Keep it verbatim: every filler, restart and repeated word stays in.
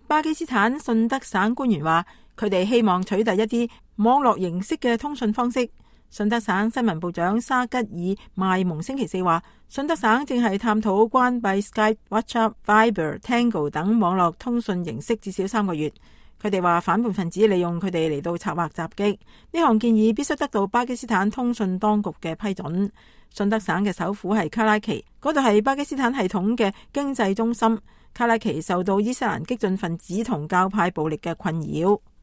巴基斯坦順德省官員話，佢哋希望取締一啲網絡形式嘅通訊方式。順德省新聞部長沙吉爾邁蒙星期四話，順德省正係探討關閉 Skype、WhatsApp、Viber、Tango 等網絡通訊形式至少三個月。佢哋話反叛分子利用佢哋嚟到策劃襲擊，呢項建議必須得到巴基斯坦通訊當局嘅批准。順德省嘅首府係卡拉奇，嗰度係巴基斯坦系統嘅經濟中心。卡拉奇受到伊斯蘭激進分子同教派暴力嘅困擾。